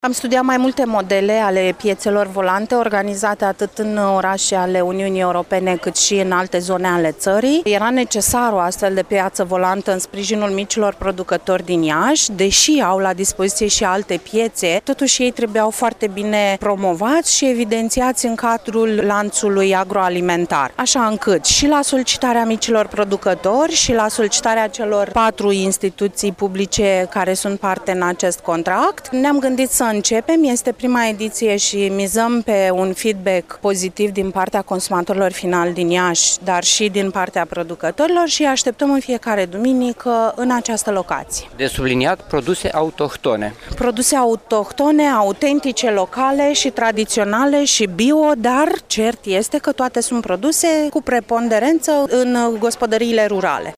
Am studiat mai multe modele ale piețelor volante organizate atât în orașe ale Uniunii Europene cât și în alte zone ale țării. Era necesar o astfel de piață volantă în sprijinul micilor producători din Iași, deși au la dispoziție și alte piețe, totuși ei trebuiau foarte bine promovați și evidențiați în cadrul lanțului agroalimentar. Așa încât și la solicitarea micilor producători și la solicitarea celor 4 instituții publice care sunt parte în acest contract, ne-am gândit să începem. Este prima ediție și mizăm pe un feedback pozitiv din partea consumatorilor finali din Iași, dar și din partea producătorilor și așteptăm în fiecare duminică în această locație. De subliniat produse autohtone. Produse autohtone, autentice, locale și tradiționale și bio, dar cert este că toate sunt produse cu preponderență în gospodăriile rurale.